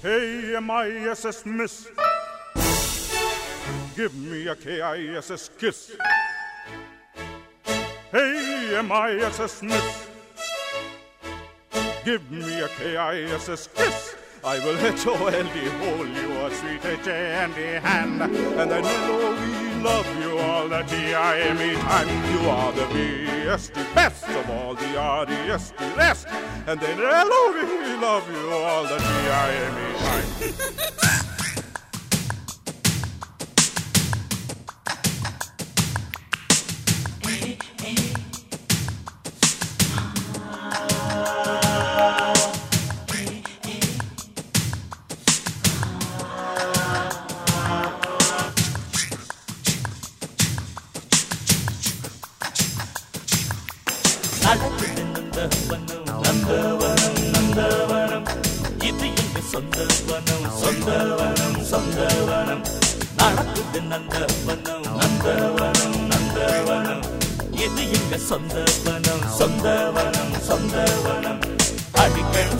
Hey, M-I-S-S, miss. Give me a K-I-S-S kiss. Hey, M-I-S-S, miss. Give me a K-I-S-S kiss. I will H-O-L-D hold your sweet H-A-N-D hand, and then L-O-V love you all the T-I-M-E time. You are the B-S-T, best of all the R-D-S-T rest, and then L-O-V love you all the T-I-M-E time. நந்தவனம் இது எங்க சொந்தவனம் சொந்தவனம் சொந்தவனம் நடக்குது நந்தவனம் நந்தவனம் நந்தவனம் இது எங்க சொந்தவனம் சொந்தவனம் சொந்தவனம் அடிக்கணும்